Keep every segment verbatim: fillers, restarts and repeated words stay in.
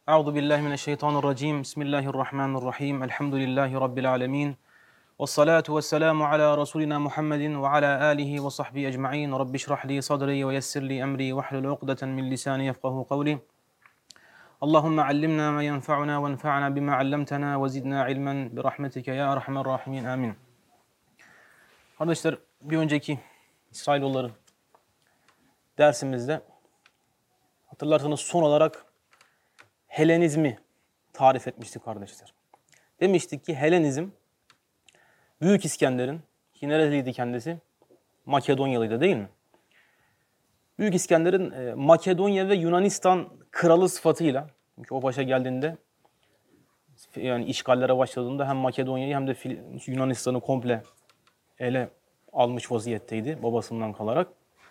Euzu billahi mineşşeytanirracim. Bismillahirrahmanirrahim. Elhamdülillahi rabbil alamin. Ves salatu vesselamu ala rasulina Muhammedin ve ala alihi ve sahbihi ecmaîn. Rabbi şrah li sadri ve yessir li emri ve hlul ukdeten min lisani yefkahu kavli. Allahumme allimna ma yenfa'una ve enfa'na bima allamtana ve zidna ilmen bi rahmetike ya erhamer rahimin. Amin. Kardeşler, bir önceki İsrailoğulları dersimizde hatırlarsanız son olarak Helenizmi tarif etmiştik kardeşler. Demiştik ki Helenizm, Büyük İskender'in, ki nereliydi kendisi? Makedonyalıydı değil mi? Büyük İskender'in e, Makedonya ve Yunanistan kralı sıfatıyla, çünkü o başa geldiğinde, yani işgallere başladığında hem Makedonya'yı hem de Yunanistan'ı komple ele almış vaziyetteydi babasından kalarak.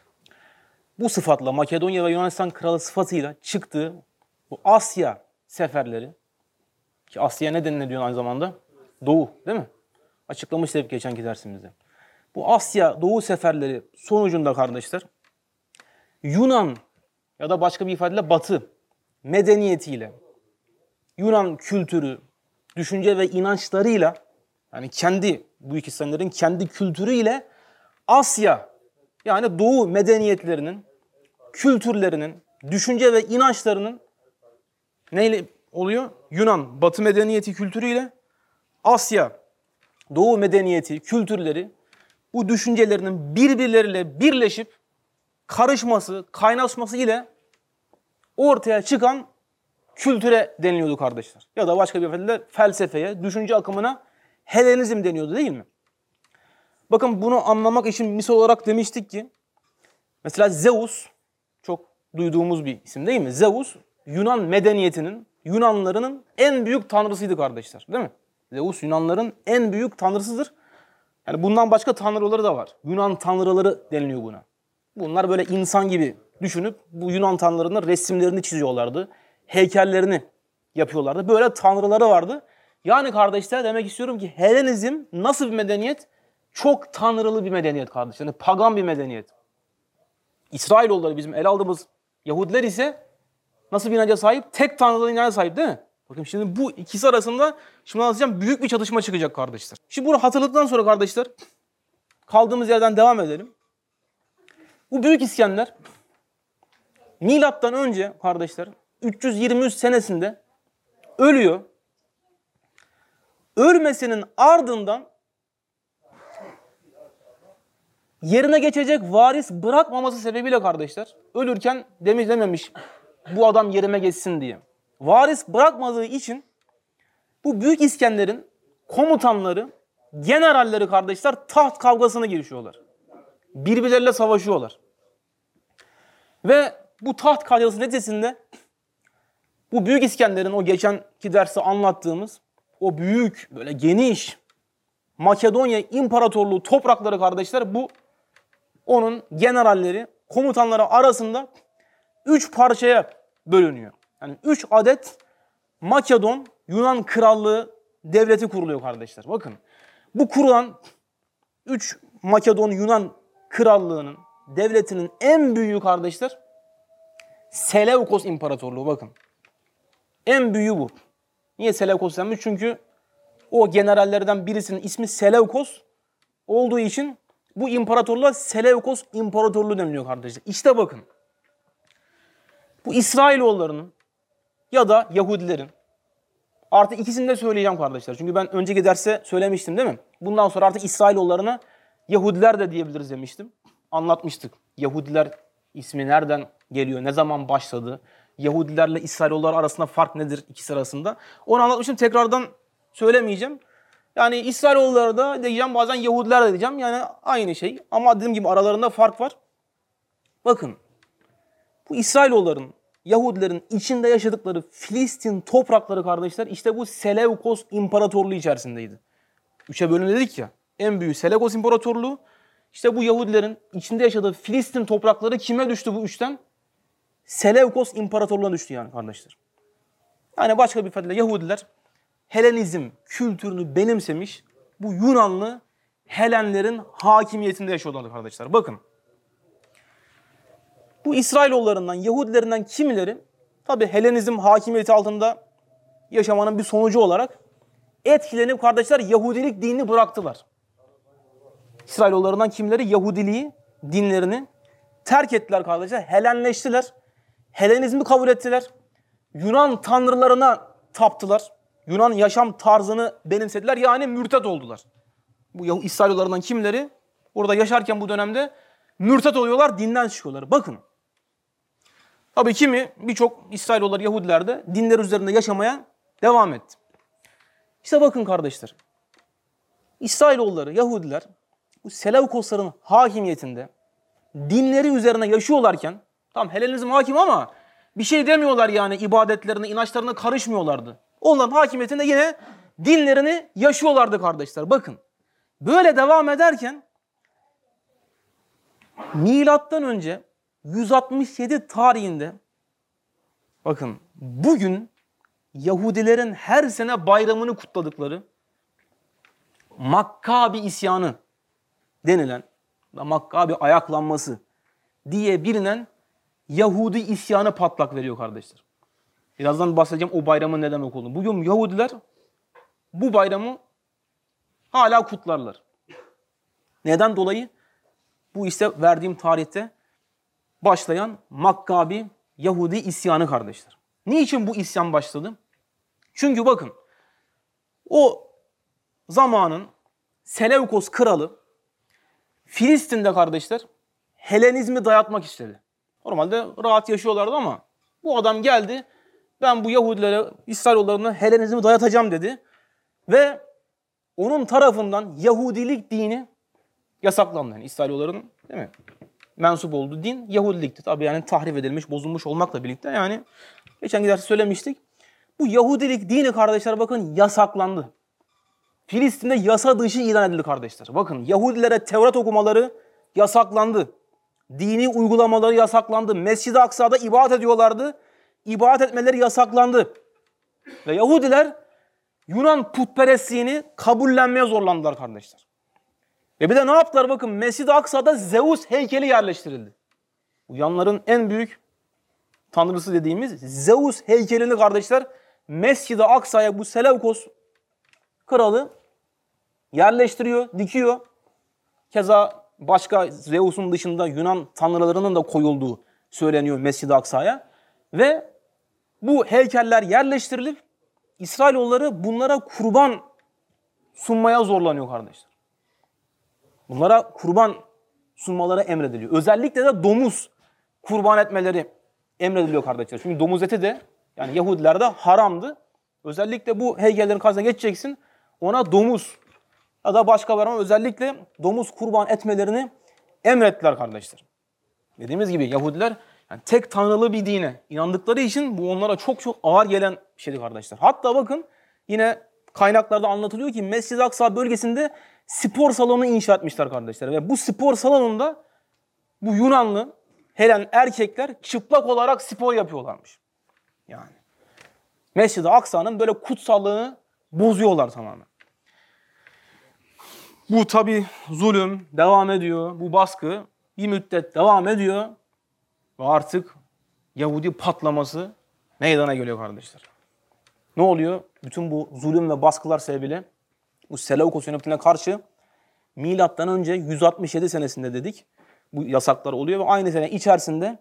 Bu sıfatla Makedonya ve Yunanistan kralı sıfatıyla çıktığı bu Asya seferleri, ki Asya ne deniliyor aynı zamanda? Doğu, değil mi? Açıklamıştık hep geçenki dersimizde. Bu Asya Doğu seferleri sonucunda kardeşler, Yunan ya da başka bir ifadeyle Batı medeniyetiyle, Yunan kültürü, düşünce ve inançlarıyla, yani kendi Büyük İskender'in kendi kültürüyle Asya, yani Doğu medeniyetlerinin, kültürlerinin, düşünce ve inançlarının neyle oluyor? Yunan, Batı medeniyeti kültürüyle Asya, Doğu medeniyeti, kültürleri, bu düşüncelerinin birbirleriyle birleşip karışması, kaynaşması ile ortaya çıkan kültüre deniliyordu kardeşler. Ya da başka bir ifadeyle felsefeye, düşünce akımına Helenizm deniyordu değil mi? Bakın, bunu anlamak için misal olarak demiştik ki, mesela Zeus, çok duyduğumuz bir isim değil mi? Zeus, Yunan medeniyetinin, Yunanlarının en büyük tanrısıydı kardeşler, değil mi? Zeus Yunanların en büyük tanrısıdır. Yani bundan başka tanrıları da var. Yunan tanrıları deniliyor buna. Bunlar böyle insan gibi düşünüp bu Yunan tanrılarının resimlerini çiziyorlardı. Heykellerini yapıyorlardı. Böyle tanrıları vardı. Yani kardeşler, demek istiyorum ki Helenizm nasıl bir medeniyet? Çok tanrılı bir medeniyet kardeşler. Yani pagan bir medeniyet. İsrailoğulları, bizim ele aldığımız Yahudiler ise nasıl bir inanca sahip? Tek tanrılı inanca sahip, değil mi? Bakın şimdi bu ikisi arasında şimdi anlatacağım, büyük bir çatışma çıkacak kardeşler. Şimdi bunu hatırladıktan sonra kardeşler kaldığımız yerden devam edelim. Bu Büyük İskender milattan önce kardeşler üç yüz yirmi üç senesinde ölüyor. Ölmesinin ardından yerine geçecek varis bırakmaması sebebiyle kardeşler, ölürken demiş dememiş bu adam yerime geçsin diye. Varis bırakmadığı için bu Büyük İskender'in komutanları, generalleri kardeşler taht kavgasına girişiyorlar. Birbirleriyle savaşıyorlar. Ve bu taht kavgası neticesinde bu Büyük İskender'in o geçenki derste anlattığımız o büyük, böyle geniş Makedonya İmparatorluğu toprakları kardeşler, bu onun generalleri, komutanları arasında üç parçaya bölünüyor. Yani üç adet Makedon Yunan Krallığı devleti kuruluyor kardeşler. Bakın, bu kurulan üç Makedon Yunan Krallığı'nın devletinin en büyüğü kardeşler Seleukos İmparatorluğu. Bakın, en büyüğü bu. Niye Seleukos denmiş? Çünkü o generallerden birisinin ismi Seleukos olduğu için bu imparatorluğa Seleukos İmparatorluğu deniliyor kardeşler. İşte bakın, bu İsrailoğullarının ya da Yahudilerin, artık ikisini de söyleyeceğim kardeşler. Çünkü ben önceki derste söylemiştim değil mi? Bundan sonra artık İsrailoğullarına Yahudiler de diyebiliriz demiştim. Anlatmıştık. Yahudiler ismi nereden geliyor, ne zaman başladı? Yahudilerle İsrailoğullar arasında fark nedir ikisi arasında? Onu anlatmıştım, tekrardan söylemeyeceğim. Yani İsrailoğulları da diyeceğim, bazen Yahudiler de diyeceğim. Yani aynı şey ama dediğim gibi aralarında fark var. Bakın, bu İsrailoğulların, Yahudilerin içinde yaşadıkları Filistin toprakları kardeşler işte bu Seleukos İmparatorluğu içerisindeydi. Üçe bölün dedik ya. En büyüğü Seleukos İmparatorluğu. İşte bu Yahudilerin içinde yaşadığı Filistin toprakları kime düştü bu üçten? Seleukos İmparatorluğu'na düştü yani kardeşler. Yani başka bir ifadeyle Yahudiler Helenizm kültürünü benimsemiş, bu Yunanlı Helenlerin hakimiyetinde yaşıyorlardı kardeşler. Bakın, bu İsrailoğullarından, Yahudilerinden kimileri tabi Helenizm hakimiyeti altında yaşamanın bir sonucu olarak etkilenip kardeşler Yahudilik dinini bıraktılar. İsrailoğullarından kimleri? Yahudiliği, dinlerini terk ettiler kardeşler. Helenleştiler. Helenizmi kabul ettiler. Yunan tanrılarına taptılar. Yunan yaşam tarzını benimsediler. Yani mürtet oldular. Bu İsrailoğullarından kimleri? Orada yaşarken bu dönemde mürtet oluyorlar, dinden çıkıyorlar. Bakın. Tabii kimi, birçok İsrailoğulları, Yahudiler de dinler üzerinde yaşamaya devam etti. İşte bakın kardeşler. İsrailoğulları, Yahudiler bu Seleukosların hakimiyetinde dinleri üzerine yaşıyorlarken, tam Helenizm hakim ama bir şey demiyorlar yani, ibadetlerine, inançlarına karışmıyorlardı. Onların hakimiyetinde yine dinlerini yaşıyorlardı kardeşler. Bakın. Böyle devam ederken milattan önce yüz altmış yedi tarihinde, bakın bugün Yahudilerin her sene bayramını kutladıkları Makkabi isyanı denilen, Makkabi ayaklanması diye bilinen Yahudi isyanı patlak veriyor kardeşler. Birazdan bahsedeceğim o bayramın ne demek olduğunu. Bugün Yahudiler bu bayramı hala kutlarlar. Neden dolayı? Bu işte verdiğim tarihte başlayan Makkabi Yahudi isyanı kardeşler. Niçin bu isyan başladı? Çünkü bakın o zamanın Seleukos kralı Filistin'de kardeşler Helenizmi dayatmak istedi. Normalde rahat yaşıyorlardı ama bu adam geldi, ben bu Yahudilere, İsrailoğullarına Helenizmi dayatacağım dedi. Ve onun tarafından Yahudilik dini yasaklandı. Yani İsrailoğulların değil mi? Mensup olduğu din Yahudilikti. Tabii yani tahrif edilmiş, bozulmuş olmakla birlikte yani geçen derste söylemiştik. Bu Yahudilik dini kardeşler bakın yasaklandı. Filistin'de yasa dışı ilan edildi kardeşler. Bakın Yahudilere Tevrat okumaları yasaklandı. Dini uygulamaları yasaklandı. Mescid-i Aksa'da ibadet ediyorlardı. İbadet etmeleri yasaklandı. Ve Yahudiler Yunan putperestliğini kabullenmeye zorlandılar kardeşler. Ve bir de ne yaptılar bakın, Mescid-i Aksa'da Zeus heykeli yerleştirildi. Uyanların en büyük tanrısı dediğimiz Zeus heykelini kardeşler Mescid-i Aksa'ya bu Seleukos kralı yerleştiriyor, dikiyor. Keza başka Zeus'un dışında Yunan tanrılarının da koyulduğu söyleniyor Mescid-i Aksa'ya. Ve bu heykeller yerleştirilip İsrailoğulları bunlara kurban sunmaya zorlanıyor kardeşler. Bunlara kurban sunmaları emrediliyor. Özellikle de domuz kurban etmeleri emrediliyor kardeşler. Çünkü domuz eti de yani Yahudilerde haramdı. Özellikle bu heykellerin karşısına geçeceksin, ona domuz ya da başka var ama özellikle domuz kurban etmelerini emrettiler kardeşler. Dediğimiz gibi Yahudiler yani tek tanrılı bir dine inandıkları için bu onlara çok çok ağır gelen bir şeydi kardeşler. Hatta bakın yine kaynaklarda anlatılıyor ki Mescid-i Aksa bölgesinde spor salonu inşa etmişler kardeşler. Ve bu spor salonunda bu Yunanlı Helen erkekler çıplak olarak spor yapıyorlarmış. Yani Mescid-i Aksa'nın böyle kutsallığını bozuyorlar tamamen. Bu tabi zulüm devam ediyor. Bu baskı bir müddet devam ediyor. Ve artık Yahudi patlaması meydana geliyor kardeşler. Ne oluyor? Bütün bu zulüm ve baskılar sebebiyle bu Seleukos yönetimine karşı milattan önce yüz altmış yedi senesinde dedik bu yasaklar oluyor ve aynı sene içerisinde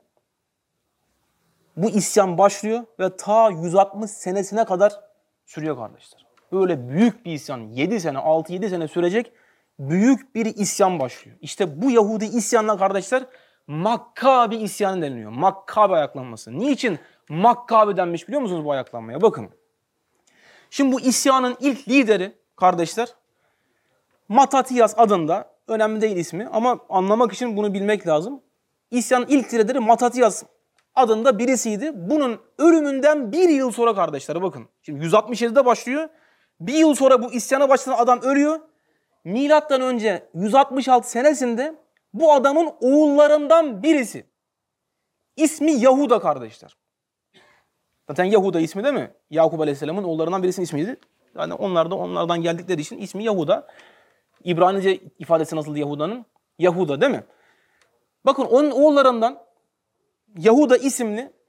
bu isyan başlıyor ve ta yüz altmış senesine kadar sürüyor kardeşler. Böyle büyük bir isyan, yedi sene, altı yedi sene sürecek büyük bir isyan başlıyor. İşte bu Yahudi isyanla kardeşler Makkabi isyanı deniliyor. Makkabi ayaklanması. Niçin Makkabi denmiş biliyor musunuz bu ayaklanmaya? Bakın. Şimdi bu isyanın ilk lideri kardeşler Mattatiyas adında, önemli değil ismi ama anlamak için bunu bilmek lazım. İsyanın ilk lideri Mattatiyas adında birisiydi. Bunun ölümünden bir yıl sonra kardeşler bakın. Şimdi yüz altmış yedide başlıyor. Bir yıl sonra bu isyana başlayan adam ölüyor. Milattan önce yüz altmış altı senesinde bu adamın oğullarından birisi. İsmi Yahuda kardeşler. Zaten Yahuda ismi değil mi? Yakup Aleyhisselam'ın oğullarından birisinin ismiydi. Yani onlar da onlardan geldikleri için ismi Yahuda. İbranice ifadesi nasıldı Yahuda'nın? Yahuda değil mi? Bakın onun oğullarından Yahuda isimli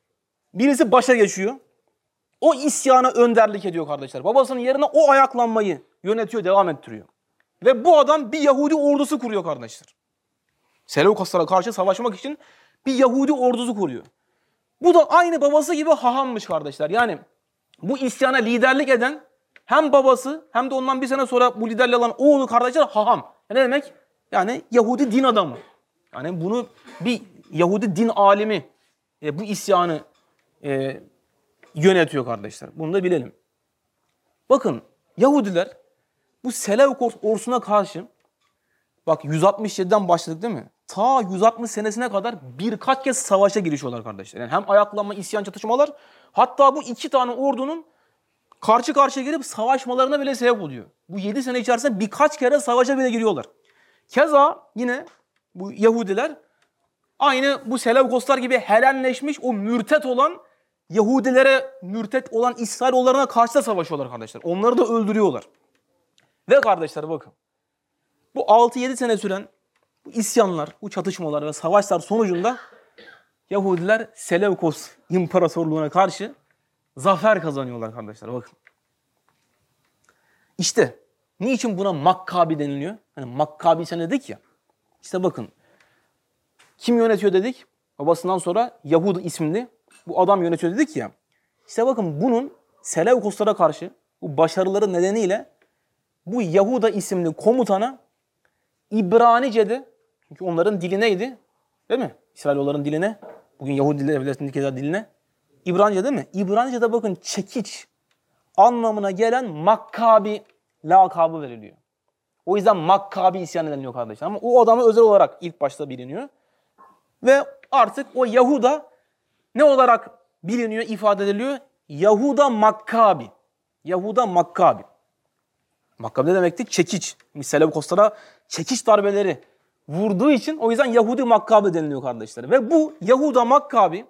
Birisi başa geçiyor. O isyana önderlik ediyor kardeşler. Babasının yerine o ayaklanmayı yönetiyor, devam ettiriyor. Ve bu adam bir Yahudi ordusu kuruyor kardeşler. Seleukoslara karşı savaşmak için bir Yahudi ordusu kuruyor. Bu da aynı babası gibi hahammış kardeşler. Yani bu isyana liderlik eden hem babası hem de ondan bir sene sonra bu liderliği alan oğlu kardeşler haham. Ne demek? Yani Yahudi din adamı. Yani bunu bir Yahudi din alimi e, bu isyanı e, yönetiyor kardeşler. Bunu da bilelim. Bakın Yahudiler bu Seleukos ordusuna karşı bak yüz altmış yediden başladık değil mi? Ta yüz altmış senesine kadar birkaç kez savaşa girişiyorlar kardeşler. Yani hem ayaklanma, isyan, çatışmalar, hatta bu iki tane ordunun karşı karşıya gelip savaşmalarına bile sebep oluyor. Bu yedi sene içerisinde birkaç kere savaşa bile giriyorlar. Keza yine bu Yahudiler aynı bu Seleukoslar gibi Helenleşmiş o mürtet olan Yahudilere, mürtet olan İsrailoğullarına karşı da savaşıyorlar kardeşler. Onları da öldürüyorlar. Ve kardeşler bakın bu altı yedi sene süren bu isyanlar, bu çatışmalar ve savaşlar sonucunda Yahudiler Seleukos İmparatorluğu'na karşı zafer kazanıyorlar kardeşler bakın. İşte niçin buna Makkabi deniliyor? Hani Makkabi sen dedik ya. İşte bakın kim yönetiyor dedik? Babasından sonra Yahudi isimli bu adam yönetiyor dedik ya. İşte bakın bunun Seleukoslara karşı bu başarıları nedeniyle bu Yahuda isimli komutana İbranice'de, çünkü onların dili neydi? Değil mi? İsrailoğulların diline, bugün Yahudi devletindeki diline İbranice değil mi? İbranice'de bakın çekiç anlamına gelen Makkabi lakabı veriliyor. O yüzden Makkabi isyanı deniliyor kardeşler. Ama o adamı özel olarak ilk başta biliniyor. Ve artık o Yahuda ne olarak biliniyor, ifade ediliyor? Yahuda Makkabi. Yahuda Makkabi. Makkabi ne demekti? Çekiç. Seleukoslara çekiç darbeleri vurduğu için o yüzden Yahudi Makkabi deniliyor kardeşler. Ve bu Yahuda Makkabi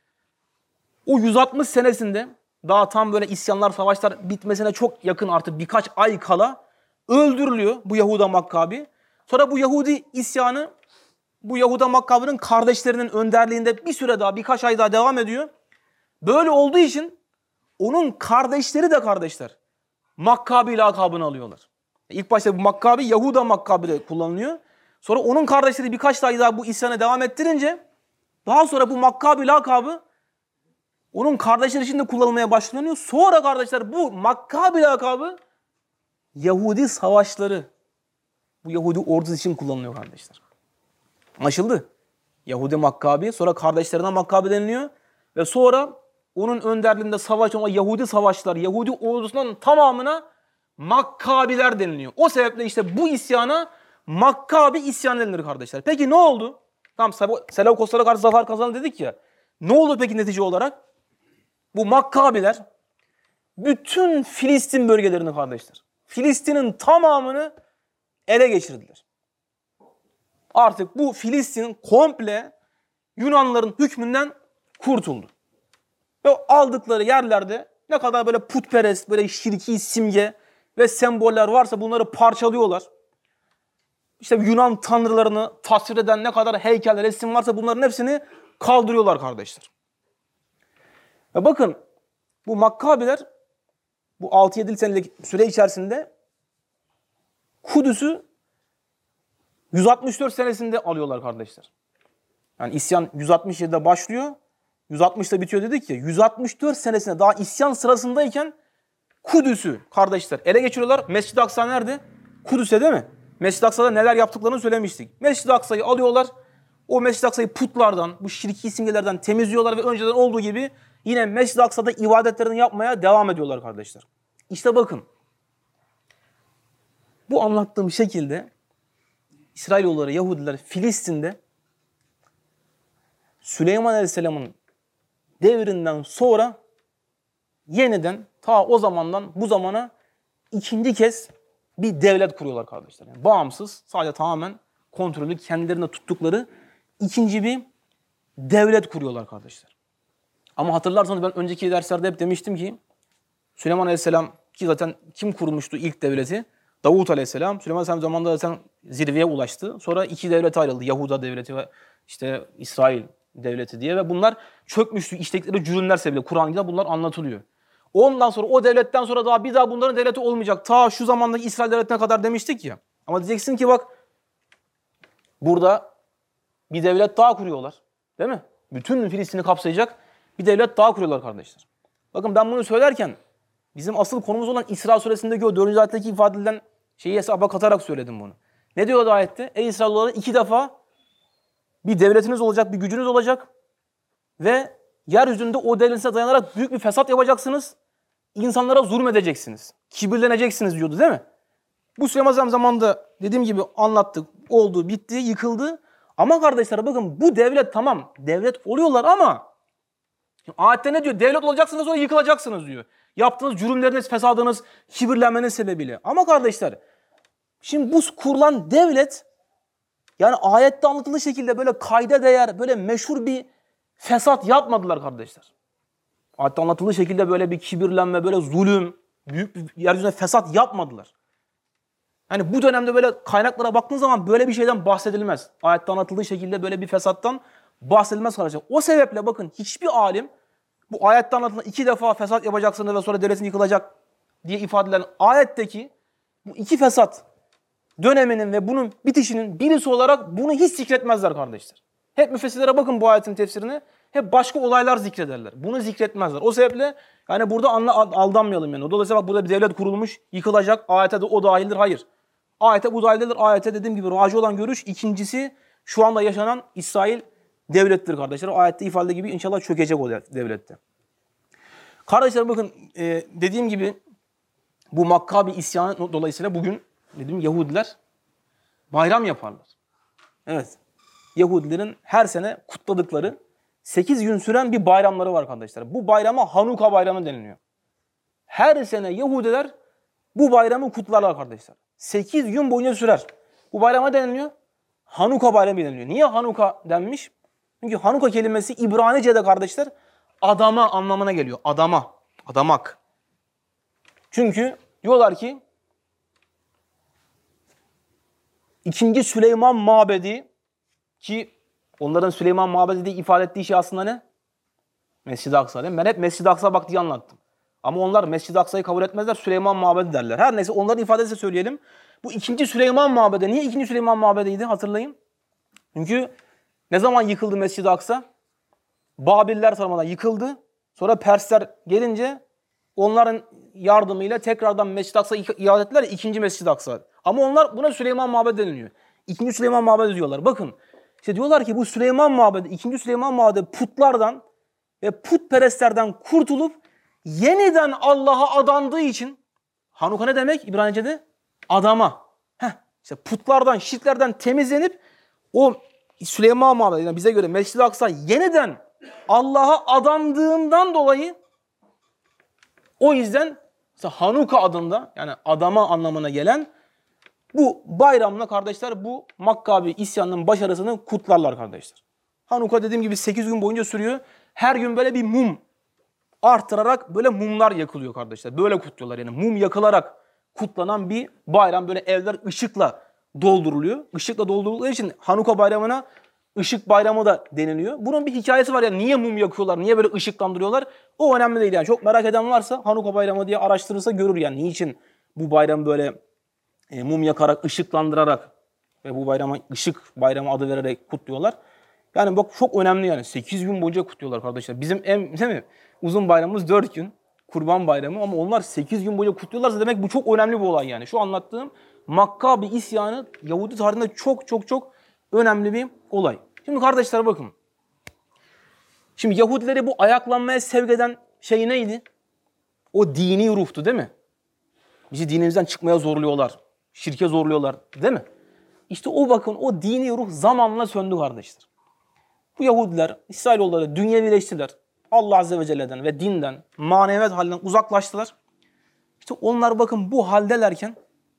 o yüz altmış senesinde daha tam böyle isyanlar, savaşlar bitmesine çok yakın artık birkaç ay kala öldürülüyor bu Yahuda Makkabi. Sonra bu Yahudi isyanı bu Yahuda Makkabi'nin kardeşlerinin önderliğinde bir süre daha, birkaç ay daha devam ediyor. Böyle olduğu için onun kardeşleri de kardeşler Makkabi lakabını alıyorlar. İlk başta bu Makkabi Yahuda Makkabi de kullanılıyor. Sonra onun kardeşleri birkaç ay daha bu isyanı devam ettirince daha sonra bu Makkabi lakabı onun kardeşleri için de kullanılmaya başlanıyor. Sonra kardeşler bu Makkabi lakabı Yahudi savaşları, bu Yahudi ordusu için kullanılıyor kardeşler. Anlaşıldı? Yahudi Makkabi, sonra kardeşlerine Makkabi deniliyor ve sonra onun önderliğinde savaşan o Yahudi savaşlar, Yahudi ordusunun tamamına Makkabiler deniliyor. O sebeple işte bu isyana Makkabi isyanı denilir kardeşler. Peki ne oldu? Tam Seleukoslara karşı zafer kazandı dedik ya. Ne oldu peki netice olarak? Bu Makkabiler bütün Filistin bölgelerini kardeşler, Filistin'in tamamını ele geçirdiler. Artık bu Filistin komple Yunanların hükmünden kurtuldu. Ve aldıkları yerlerde ne kadar böyle putperest, böyle şirki simge ve semboller varsa bunları parçalıyorlar. İşte Yunan tanrılarını tasvir eden ne kadar heykel, resim varsa bunların hepsini kaldırıyorlar kardeşler. Ve bakın bu Makkabiler bu altı yedi senelik süre içerisinde Kudüs'ü yüz altmış dört senesinde alıyorlar kardeşler. Yani isyan yüz altmış yedide başlıyor, yüz altmışta bitiyor dedik ya. yüz altmış dört senesinde daha isyan sırasındayken Kudüs'ü kardeşler ele geçiriyorlar. Mescid-i Aksa nerede? Kudüs'te değil mi? Mescid-i Aksa'da neler yaptıklarını söylemiştik. Mescid-i Aksa'yı alıyorlar. O Mescid-i Aksa'yı putlardan, bu şirki simgelerden temizliyorlar ve önceden olduğu gibi yine Mescid-i Aksa'da ibadetlerini yapmaya devam ediyorlar kardeşler. İşte bakın. Bu anlattığım şekilde İsrailoğulları, Yahudiler Filistin'de Süleyman Aleyhisselam'ın devrinden sonra yeniden ta o zamandan bu zamana ikinci kez bir devlet kuruyorlar kardeşler. Yani bağımsız, sadece tamamen kontrolü kendilerine tuttukları ikinci bir devlet kuruyorlar kardeşler. Ama hatırlarsanız ben önceki derslerde hep demiştim ki Süleyman Aleyhisselam ki zaten kim kurmuştu ilk devleti? Davut Aleyhisselam. Süleyman Aleyhisselam zamanında zaten zirveye ulaştı. Sonra iki devlet ayrıldı. Yahuda devleti ve işte İsrail devleti diye ve bunlar çökmüştü. İştekleri cürümler sebebiyle Kur'an'da bunlar anlatılıyor. Ondan sonra o devletten sonra daha bir daha bunların devleti olmayacak. Ta şu zamandaki İsrail devletine kadar demiştik ya. Ama diyeceksin ki bak burada bir devlet daha kuruyorlar. Değil mi? Bütün Filistin'i kapsayacak bir devlet daha kuruyorlar kardeşler. Bakın ben bunu söylerken bizim asıl konumuz olan İsra suresindeki o dördüncü ayetteki ifade edilen şeyi hesaba katarak söyledim bunu. Ne diyor o ayette? Ey İsrailoğulları iki defa bir devletiniz olacak, bir gücünüz olacak ve yeryüzünde o devletinize dayanarak büyük bir fesat yapacaksınız. İnsanlara zulmedeceksiniz. Kibirleneceksiniz diyordu değil mi? Bu Süleyman zamanında dediğim gibi anlattık. Oldu, bitti, yıkıldı. Ama kardeşler bakın bu devlet tamam. Devlet oluyorlar ama ayette ne diyor? Devlet olacaksınız sonra yıkılacaksınız diyor. Yaptığınız cürümleriniz, fesadınız, kibirlenmeniz sebebiyle. Ama kardeşler şimdi bu kurulan devlet yani ayette anlatılı şekilde böyle kayda değer, böyle meşhur bir fesat yapmadılar kardeşler. Ayette anlatılı şekilde böyle bir kibirlenme, böyle zulüm, büyük bir yeryüzüne fesat yapmadılar. Hani bu dönemde böyle kaynaklara baktığın zaman böyle bir şeyden bahsedilmez. Ayette anlatıldığı şekilde böyle bir fesattan bahsedilmez kardeşler. O sebeple bakın hiçbir alim bu ayette anlatılan iki defa fesat yapacaksınız ve sonra devletin yıkılacak diye ifade edilen ayetteki bu iki fesat döneminin ve bunun bitişinin birisi olarak bunu hiç zikretmezler kardeşler. Hep müfessirlere bakın bu ayetin tefsirine. Hep başka olaylar zikrederler. Bunu zikretmezler. O sebeple yani burada anla, aldanmayalım yani. Dolayısıyla bak burada bir devlet kurulmuş, yıkılacak. Ayete de o dahildir. Hayır. Ayete bu dahildir. Ayete dediğim gibi raci olan görüş. İkincisi şu anda yaşanan İsrail devlettir kardeşler. O ayette ifade gibi inşallah çökecek o devlette. Kardeşler bakın e, dediğim gibi bu Makkabi isyanı dolayısıyla bugün dedim Yahudiler bayram yaparlar. Evet. Yahudilerin her sene kutladıkları sekiz gün süren bir bayramları var kardeşler. Bu bayrama Hanuka bayramı deniliyor. Her sene Yahudiler bu bayramı kutlarlar kardeşler. sekiz gün boyunca sürer. Bu bayrama deniliyor. Hanuka bayramı deniliyor. Niye Hanuka denmiş? Çünkü Hanuka kelimesi İbranice'de kardeşler adama anlamına geliyor. Adama. Adamak. Çünkü diyorlar ki İkinci Süleyman Mabedi ki onların Süleyman Mabedi diye ifade ettiği şey aslında ne? Mescid-i Aksa değil mi? Ben hep Mescid-i Aksa bak diye anlattım. Ama onlar Mescid-i Aksa'yı kabul etmezler. Süleyman Mabedi derler. Her neyse onların ifadesi söyleyelim. Bu ikinci Süleyman Mabedi. Niye ikinci Süleyman Mabedi'ydi? Hatırlayın. Çünkü ne zaman yıkıldı Mescid-i Aksa? Babiller tarafından yıkıldı. Sonra Persler gelince onların yardımıyla tekrardan Mescid-i Aksa'yı iade ettiler. İkinci Mescid-i Aksa. Ama onlar buna Süleyman Mabedi deniliyor. İkinci Süleyman Mabedi diyorlar. Bakın işte diyorlar ki bu Süleyman Mabedi, ikinci Süleyman Mabedi putlardan ve putperestlerden kurtulup yeniden Allah'a adandığı için Hanuka ne demek İbranice'de? Adama. Heh, işte putlardan, şirklerden temizlenip o Süleyman Mabedi yani bize göre Mescid-i Aksa yeniden Allah'a adandığından dolayı o yüzden mesela Hanuka adında yani adama anlamına gelen bu bayramla kardeşler bu Makkabi isyanının başarısını kutlarlar kardeşler. Hanuka dediğim gibi sekiz gün boyunca sürüyor. Her gün böyle bir mum arttırarak böyle mumlar yakılıyor kardeşler. Böyle kutluyorlar yani mum yakılarak kutlanan bir bayram. Böyle evler ışıkla dolduruluyor. Işıkla doldurulduğu için Hanuka bayramına ışık bayramı da deniliyor. Bunun bir hikayesi var yani niye mum yakıyorlar, niye böyle ışıklandırıyorlar? O önemli değil yani. Çok merak eden varsa Hanuka bayramı diye araştırırsa görür yani niçin bu bayram böyle e, mum yakarak, ışıklandırarak ve bu bayrama ışık bayramı adı vererek kutluyorlar. Yani bak çok önemli yani. sekiz gün boyunca kutluyorlar kardeşler. Bizim en değil mi? Uzun bayramımız dört gün. Kurban bayramı ama onlar sekiz gün boyunca kutluyorlarsa demek bu çok önemli bir olay yani. Şu anlattığım Makkabi isyanı Yahudi tarihinde çok çok çok önemli bir olay. Şimdi kardeşler bakın. Şimdi Yahudileri bu ayaklanmaya sevk eden şey neydi? O dini ruhtu değil mi? Bizi dinimizden çıkmaya zorluyorlar. Şirke zorluyorlar değil mi? İşte o bakın o dini ruh zamanla söndü kardeşler. Bu Yahudiler, İsrailoğulları dünyevileştiler. Allah Azze ve Celle'den ve dinden, maneviyat halinden uzaklaştılar. İşte onlar bakın bu haldelerken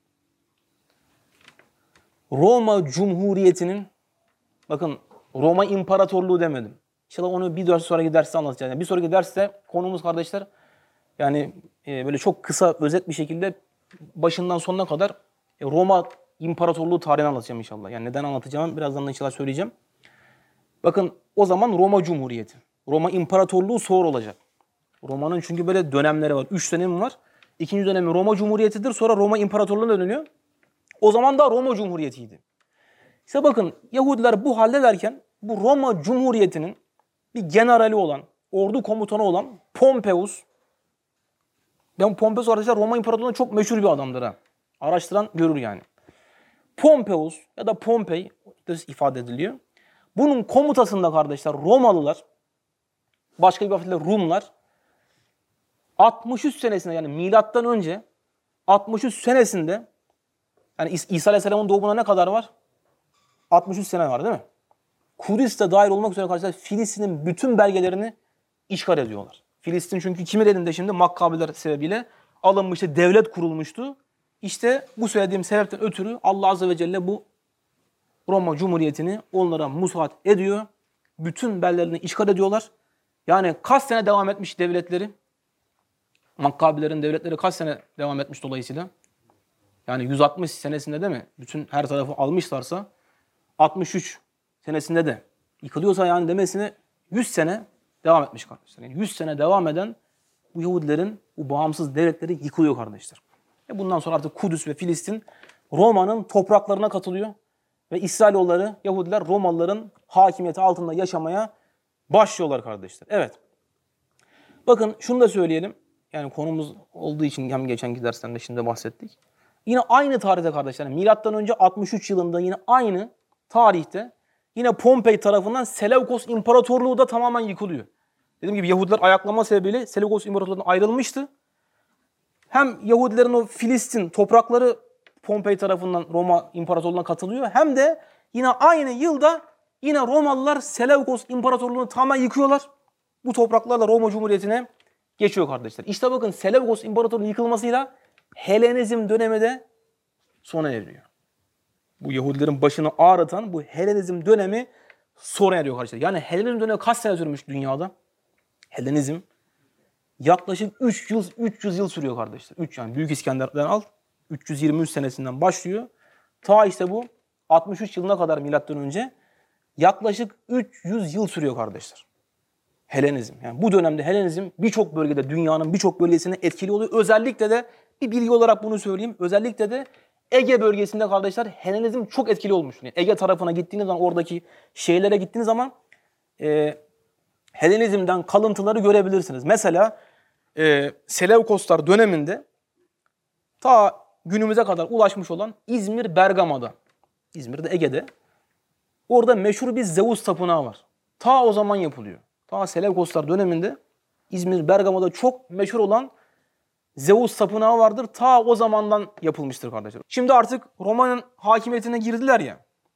Roma Cumhuriyeti'nin, bakın Roma İmparatorluğu demedim. İnşallah onu bir ders sonraki derste anlatacağım. Yani bir sonraki derste konumuz kardeşler, yani e, böyle çok kısa, özet bir şekilde başından sonuna kadar e, Roma İmparatorluğu tarihini anlatacağım inşallah. Yani neden anlatacağımı birazdan da inşallah söyleyeceğim. Bakın o zaman Roma Cumhuriyeti. Roma İmparatorluğu sonra olacak. Roma'nın çünkü böyle dönemleri var. Üç dönemi var. İkinci dönemi Roma Cumhuriyeti'dir. Sonra Roma İmparatorluğu'na dönülüyor. O zaman da Roma Cumhuriyeti'ydi. İşte bakın Yahudiler bu halde derken bu Roma Cumhuriyeti'nin bir generali olan, ordu komutanı olan Pompeius. Ben Pompeius arkadaşlar Roma İmparatorluğu'nda çok meşhur bir adamdır ha. Araştıran görür yani. Pompeius ya da Pompey ifade ediliyor. Bunun komutasında kardeşler Romalılar, başka bir ifadeyle Rumlar altmış üç senesinde yani milattan önce altmış üç senesinde yani İsa Aleyhisselam'ın doğumuna ne kadar var? altmış üç sene var değil mi? Kudüs'te dahil olmak üzere kardeşler Filistin'in bütün belgelerini işgal ediyorlar. Filistin çünkü kimin elinde şimdi? Makkabiler sebebiyle alınmıştı, devlet kurulmuştu. İşte bu söylediğim sebepten ötürü Allah Azze ve Celle bu Roma Cumhuriyeti'ni onlara musaat ediyor. Bütün belgelerini işgal ediyorlar. Yani kaç sene devam etmiş devletleri? Makkabilerin devletleri kaç sene devam etmiş dolayısıyla? Yani yüz altmış senesinde değil mi? Bütün her tarafı almışlarsa altmış üç senesinde de yıkılıyorsa yani demesine yüz sene devam etmiş kardeşler. Yani yüz sene devam eden bu Yahudilerin bu bağımsız devletleri yıkılıyor kardeşler. E bundan sonra artık Kudüs ve Filistin Roma'nın topraklarına katılıyor. Ve İsrailoğulları, Yahudiler Romalıların hakimiyeti altında yaşamaya başlıyorlar kardeşler. Evet. Bakın şunu da söyleyelim. Yani konumuz olduğu için hem geçenki dersten de şimdi bahsettik. Yine aynı tarihte kardeşler, milattan önce altmış üç yılında yine aynı tarihte yine Pompei tarafından Seleukos İmparatorluğu da tamamen yıkılıyor. Dediğim gibi Yahudiler ayaklama sebebiyle Seleukos İmparatorluğu'ndan ayrılmıştı. Hem Yahudilerin o Filistin toprakları Pompei tarafından Roma İmparatorluğu'na katılıyor. Hem de yine aynı yılda yine Romalılar Seleukos İmparatorluğu'nu tamamen yıkıyorlar. Bu topraklarla Roma Cumhuriyeti'ne geçiyor kardeşler. İşte bakın Seleukos İmparatorluğu'nun yıkılmasıyla Helenizm dönemi de sona eriyor. Bu Yahudilerin başını ağrıtan bu Helenizm dönemi sona eriyor kardeşler. Yani Helenizm dönemi kaç sene sürmüş dünyada? Helenizm yaklaşık üç yüz üç yüz yıl sürüyor kardeşler. üç yani Büyük İskender'den al. üç yüz yirmi üç senesinden başlıyor. Ta işte bu altmış üç yılına kadar milattan önce yaklaşık üç yüz yıl sürüyor kardeşler. Helenizm. Yani bu dönemde Helenizm birçok bölgede dünyanın birçok bölgesine etkili oluyor. Özellikle de bir bilgi olarak bunu söyleyeyim. Özellikle de Ege bölgesinde kardeşler Helenizm çok etkili olmuş. Yani Ege tarafına gittiğiniz zaman oradaki şehirlere gittiğiniz zaman e, Helenizm'den kalıntıları görebilirsiniz. Mesela e, Seleukoslar döneminde ta günümüze kadar ulaşmış olan İzmir Bergama'da, İzmir'de Ege'de orada meşhur bir Zeus tapınağı var. Ta o zaman yapılıyor. Ta Seleukoslar döneminde İzmir Bergama'da çok meşhur olan Zeus tapınağı vardır. Ta o zamandan yapılmıştır kardeşler. Şimdi artık Roma'nın hakimiyetine girdiler ya.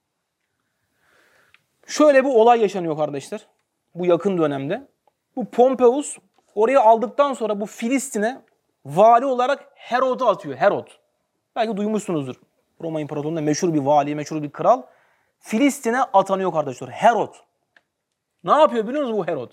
Şöyle bir olay yaşanıyor kardeşler. Bu yakın dönemde. Bu Pompeius orayı aldıktan sonra bu Filistin'e vali olarak Herod'u atıyor. Herod. Belki duymuşsunuzdur. Roma İmparatorluğu'nda meşhur bir vali, meşhur bir kral. Filistin'e atanıyor kardeşler. Herod. Ne yapıyor biliyor musunuz bu Herod?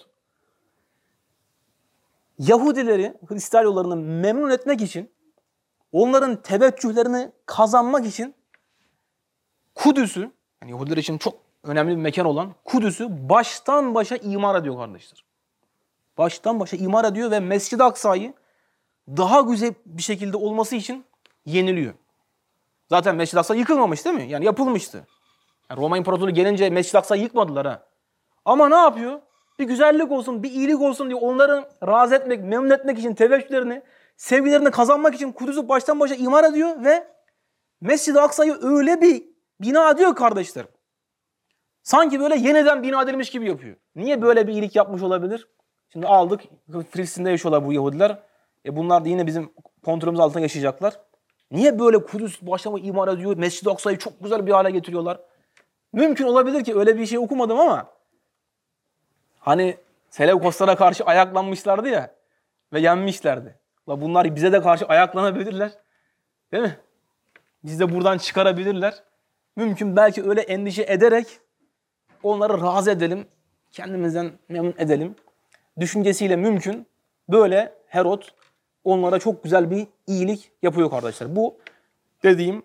Yahudileri, Hristiyan memnun etmek için, onların teveccühlerini kazanmak için Kudüs'ü, yani Yahudiler için çok önemli bir mekan olan Kudüs'ü baştan başa imar ediyor kardeşler. Baştan başa imar ediyor ve Mescid-i Aksa'yı daha güzel bir şekilde olması için yeniliyor. Zaten Mescid-i Aksa yıkılmamış değil mi? Yani yapılmıştı. Yani Roma İmparatorluğu gelince Mescid-i Aksa'yı yıkmadılar ha. Ama ne yapıyor? Bir güzellik olsun, bir iyilik olsun diye onları razı etmek, memnun etmek için teveccühlerini, sevgilerini kazanmak için Kudüs'ü baştan başa imar ediyor ve Mescid-i Aksa'yı öyle bir bina ediyor kardeşler. Sanki böyle yeniden bina edilmiş gibi yapıyor. Niye böyle bir iyilik yapmış olabilir? Şimdi aldık, Filistin'de yaşıyorlar bu Yahudiler. E bunlar da yine bizim kontrolümüz altında yaşayacaklar. Niye böyle Kudüs baştan başa imar ediyor, Mescid-i Aksa'yı çok güzel bir hale getiriyorlar? Mümkün olabilir ki öyle bir şey okumadım ama hani Seleukoslara karşı ayaklanmışlardı ya ve yenmişlerdi. La bunlar bize de karşı ayaklanabilirler. Değil mi? Bizi de buradan çıkarabilirler. Mümkün belki öyle endişe ederek onları razı edelim, kendimizden memnun edelim. Düşüncesiyle mümkün böyle Herod onlara çok güzel bir iyilik yapıyor kardeşler. Bu dediğim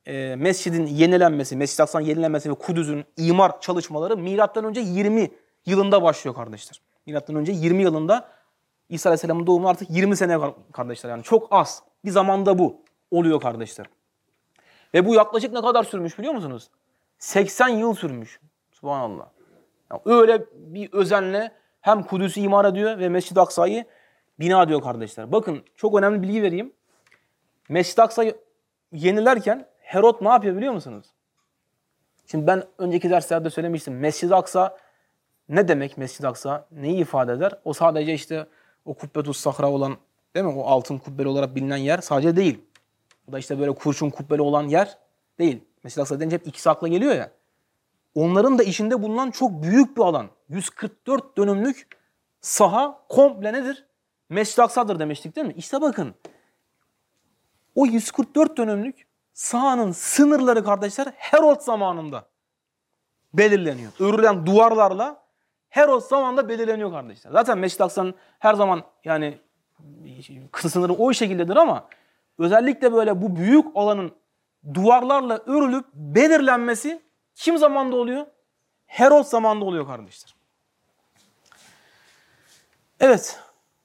e, mescidin yenilenmesi, Mescid-i Aksa'nın yenilenmesi ve Kudüs'ün imar çalışmaları milattan önce yirmi yılında başlıyor kardeşler. Milattan önce yirmi yılında İsa Aleyhisselam'ın doğumu artık yirmi sene kardeşler, yani çok az bir zamanda bu oluyor kardeşler. Ve bu yaklaşık ne kadar sürmüş biliyor musunuz? seksen yıl sürmüş. Subhanallah. Yani öyle bir özenle hem Kudüs'ü imar ediyor ve Mescid-i Aksa'yı bina ediyor kardeşler. Bakın çok önemli bilgi vereyim. Mescid-i Aksa'yı yenilerken Herod ne yapıyor biliyor musunuz? Şimdi ben önceki derslerde söylemiştim. Mescid-i Aksa ne demek Mescid-i Aksa? Neyi ifade eder? O sadece işte o Kubbetus Sahra olan, değil mi? O altın kubbeli olarak bilinen yer sadece değil. O da işte böyle kurşun kubbeli olan yer değil. Mescid-i Aksa deyince hep ikisi akla geliyor ya. Onların da içinde bulunan çok büyük bir alan. yüz kırk dört dönümlük saha komple nedir? Mescid-i Aksa'dır demiştik değil mi? İşte bakın. O yüz kırk dört dönümlük sahanın sınırları kardeşler Herod zamanında belirleniyor. Örülen duvarlarla Herod zamanında belirleniyor kardeşler. Zaten Mescid-i Aksa'nın her zaman yani sınırı o şekildedir ama özellikle böyle bu büyük alanın duvarlarla örülüp belirlenmesi kim zamanında oluyor? Herod zamanında oluyor kardeşler. Evet.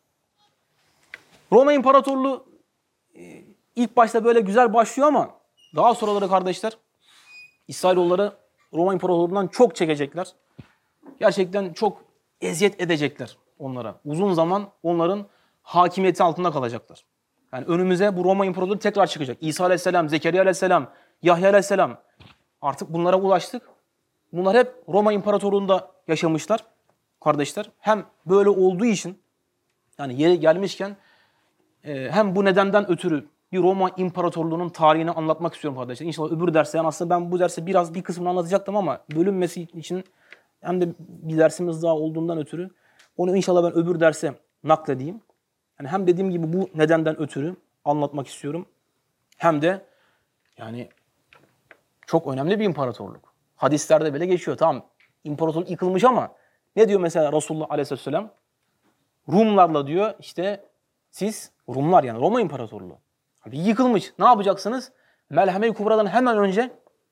Roma İmparatorluğu ilk başta böyle güzel başlıyor ama daha sonraları kardeşler İsrailoğulları Roma İmparatorluğu'ndan çok çekecekler. Gerçekten çok eziyet edecekler onlara. Uzun zaman onların hakimiyeti altında kalacaklar. Yani önümüze bu Roma İmparatorluğu tekrar çıkacak. İsa Aleyhisselam, Zekeriya Aleyhisselam, Yahya Aleyhisselam. Artık bunlara ulaştık. Bunlar hep Roma İmparatorluğu'nda yaşamışlar kardeşler. Hem böyle olduğu için yani yeri gelmişken hem bu nedenden ötürü bir Roma İmparatorluğu'nun tarihini anlatmak istiyorum kardeşler. İnşallah öbür derste, yani aslında ben bu derste biraz bir kısmını anlatacaktım ama bölünmesi için hem de bir dersimiz daha olduğundan ötürü onu inşallah ben öbür derse nakledeyim. Yani hem dediğim gibi bu nedenden ötürü anlatmak istiyorum. Hem de yani çok önemli bir imparatorluk. Hadislerde bile geçiyor. Tamam, imparatorluk yıkılmış ama ne diyor mesela Resulullah Aleyhisselam? Rumlarla diyor işte siz, Rumlar yani Roma İmparatorluğu. Yıkılmış. Ne yapacaksınız? Melheme-i Kubra'dan hemen önce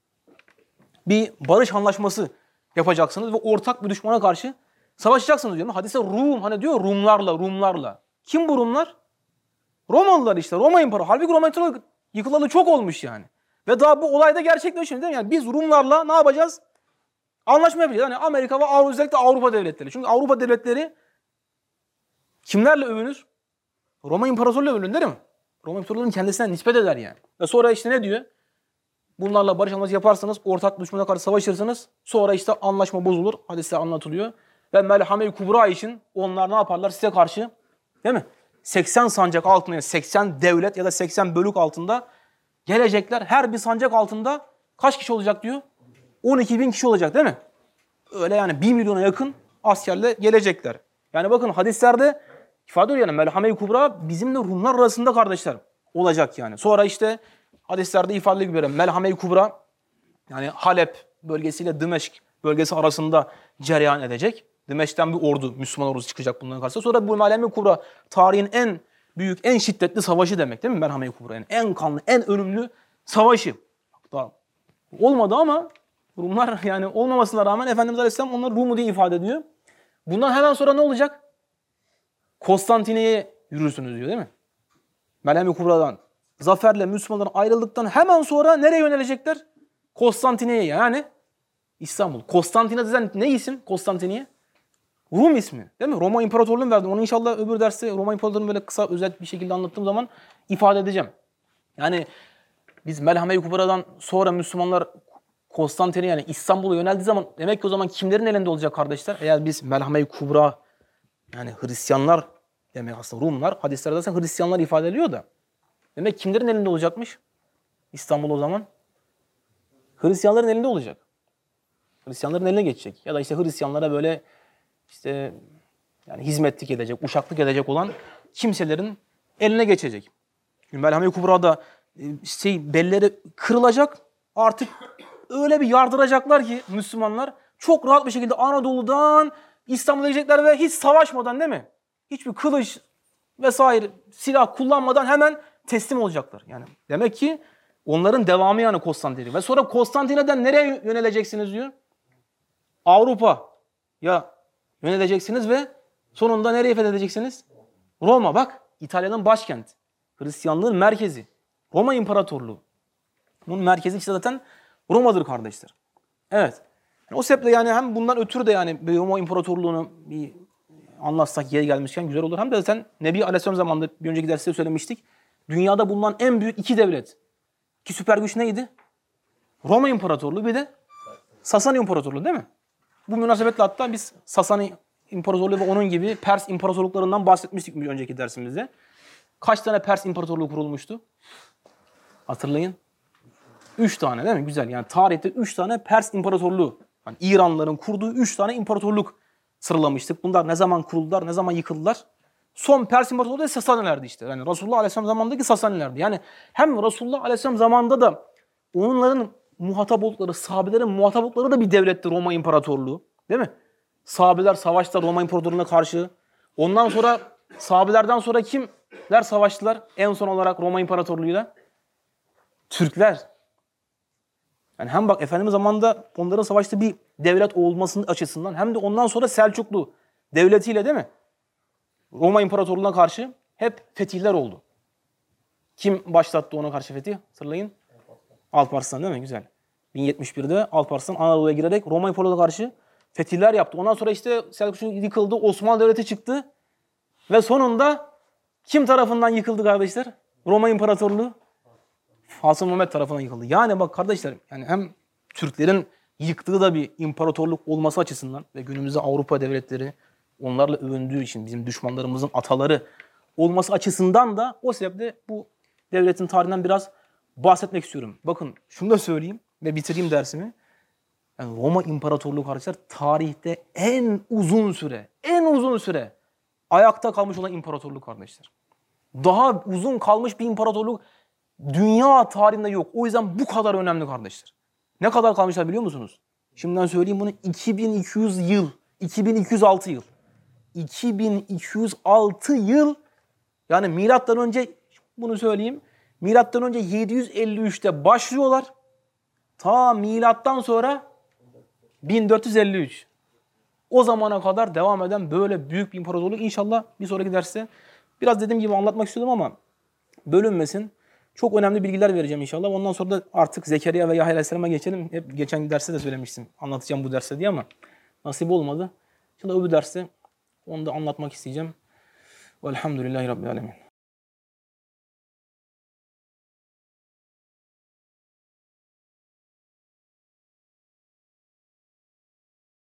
bir barış anlaşması yapacaksınız ve ortak bir düşmana karşı savaşacaksınız diyor. Hadise Rum, hani diyor Rumlarla, Rumlarla. Kim bu Rumlar? Romalılar işte, Roma İmparatorluğu. Halbuki Roma İmparatorluğu yıkılalı çok olmuş yani. Ve daha bu olay da gerçekleşiyor değil mi? Yani biz Rumlarla ne yapacağız? Anlaşma yapacağız. Yani Amerika ve Avrupa, özellikle Avrupa devletleri. Çünkü Avrupa devletleri kimlerle övünür? Roma İmparatorluğu övünür değil mi? Roma İmparatorluğu'nun kendisine nispet eder yani. Ve sonra işte ne diyor? Bunlarla barış anlaşması yaparsanız, ortak düşmana karşı savaşırsınız. Sonra işte anlaşma bozulur. Hadiste anlatılıyor. Ve Melhame-i Kubra için onlar ne yaparlar? Size karşı, değil mi? seksen sancak altında, yani seksen devlet ya da seksen bölük altında gelecekler. Her bir sancak altında kaç kişi olacak diyor? on iki bin kişi olacak değil mi? Öyle yani bir milyona yakın askerle gelecekler. Yani bakın hadislerde ifade ediyor yani Melhame-i Kubra bizimle Rumlar arasında kardeşler olacak yani. Sonra işte hadislerde ifade ediyor Melhame-i Kubra yani Halep bölgesiyle Dimeşk bölgesi arasında cereyan edecek. Dimeşk'ten bir ordu, Müslüman ordusu çıkacak bunların karşısında. Sonra bu Melhame-i Kubra tarihin en büyük, en şiddetli savaşı demek değil mi Melhame-i Kubra? Yani en kanlı, en ölümlü savaşı. Daha olmadı ama Rumlar yani olmamasına rağmen Efendimiz Aleyhisselam onlar Rum'u diye ifade ediyor. Bundan hemen sonra ne olacak? Konstantiniyye'ye yürürsünüz diyor değil mi? Melhame-i Kubra'dan zaferle Müslümanların ayrıldıktan hemen sonra nereye yönelecekler? Konstantiniyye'ye yani İstanbul. Konstantiniyye ne isim? Konstantiniyye? Rum ismi değil mi? Roma İmparatorluğu'nu verdim. Onu inşallah öbür derste Roma İmparatorluğu'nu böyle kısa özet bir şekilde anlattığım zaman ifade edeceğim. Yani biz Melhame-i Kubra'dan sonra Müslümanlar Konstantiniyye yani İstanbul'a yöneldiği zaman demek ki o zaman kimlerin elinde olacak kardeşler? Eğer biz Melhame-i Kubra yani Hristiyanlar demek aslında Rumlar hadislerde zaten Hristiyanlar ifade ediliyor da demek kimlerin elinde olacakmış? İstanbul o zaman Hristiyanların elinde olacak. Hristiyanların eline geçecek. Ya da işte Hristiyanlara böyle işte yani hizmetlik edecek, uşaklık edecek olan kimselerin eline geçecek. Melhame-i Kubra'da şey belleri kırılacak. Artık öyle bir yardıracaklar ki Müslümanlar çok rahat bir şekilde Anadolu'dan İstanbul'a gidecekler ve hiç savaşmadan değil mi? Hiçbir kılıç vesaire silah kullanmadan hemen teslim olacaklar. Yani demek ki Onların devamı yani Konstantiniyye. Ve sonra Konstantiniyye'den nereye yöneleceksiniz diyor? Avrupa. Ya yöneleceksiniz ve sonunda nereye fethedeceksiniz? Roma. Bak İtalya'nın başkenti. Hristiyanlığın merkezi. Roma İmparatorluğu. Bunun merkezi işte zaten Roma'dır kardeşler. Evet. Yani o sebeple yani hem bundan ötürü de yani Roma İmparatorluğu'nu bir anlatsak yeri gelmişken güzel olur. Hem de zaten Nebi Aleyhisselam zamanında bir önceki derste söylemiştik. Dünyada bulunan en büyük iki devlet. İki süper güç neydi? Roma İmparatorluğu bir de Sasani İmparatorluğu değil mi? Bu münasebetle hatta biz Sasani İmparatorluğu ve onun gibi Pers İmparatorluklarından bahsetmiştik bir önceki dersimizde. Kaç tane Pers İmparatorluğu kurulmuştu? Hatırlayın. Üç tane değil mi? Güzel. Yani tarihte üç tane Pers İmparatorluğu. Yani İranlıların kurduğu üç tane imparatorluk sıralamıştık. Bunlar ne zaman kuruldular, ne zaman yıkıldılar? Son Pers İmparatorluğu da Sasanilerdi işte. Yani Resulullah Aleyhisselam zamanındaki Sasanilerdi. Yani hem Resulullah Aleyhisselam zamanında da onların muhatap oldukları, sahabelerin muhatap oldukları da bir devletti Roma İmparatorluğu. Değil mi? Sahabeler savaştılar Roma İmparatorluğu'na karşı. Ondan sonra sahabelerden sonra kimler savaştılar? En son olarak Roma İmparatorluğu'yla Türkler. Yani hem bak Efendimiz zamanında onların savaştığı bir devlet olmasının açısından hem de ondan sonra Selçuklu devletiyle değil mi? Roma İmparatorluğu'na karşı hep fetihler oldu. Kim başlattı ona karşı fetih? Hatırlayın. Alparslan değil mi? Güzel. bin yetmiş birde Alparslan Anadolu'ya girerek Roma İmparatorluğu'na karşı fetihler yaptı. Ondan sonra işte Selçuklu yıkıldı, Osmanlı Devleti çıktı. Ve sonunda kim tarafından yıkıldı kardeşler? Roma İmparatorluğu. Hasan Mehmet tarafından yıkıldı. Yani bak kardeşler yani hem Türklerin yıktığı da bir imparatorluk olması açısından ve günümüzde Avrupa devletleri onlarla övündüğü için bizim düşmanlarımızın ataları olması açısından da o sebeple bu devletin tarihinden biraz bahsetmek istiyorum. Bakın şunu da söyleyeyim ve bitireyim dersimi. Yani Roma İmparatorluğu kardeşler tarihte en uzun süre, en uzun süre ayakta kalmış olan imparatorluk kardeşler. Daha uzun kalmış bir imparatorluk dünya tarihinde yok. O yüzden bu kadar önemli kardeşler. Ne kadar kalmışlar biliyor musunuz? Şimdiden söyleyeyim bunu iki bin iki yüz yıl, iki bin iki yüz altı yıl. iki bin iki yüz altı yıl yani milattan önce bunu söyleyeyim. Milattan önce yedi yüz elli üçte başlıyorlar. Ta milattan sonra bin dört yüz elli üç. O zamana kadar devam eden böyle büyük bir imparatorluk inşallah bir sonraki derste biraz dediğim gibi anlatmak istiyordum ama bölünmesin. Çok önemli bilgiler vereceğim inşallah. Ondan sonra da artık Zekeriya ve Yahya Aleyhisselam'a geçelim. Hep geçen derste de söylemiştim. Anlatacağım bu derste diye ama nasip olmadı. Şimdi öbür derste onu da anlatmak isteyeceğim. Velhamdülillahi Rabbil Alemin.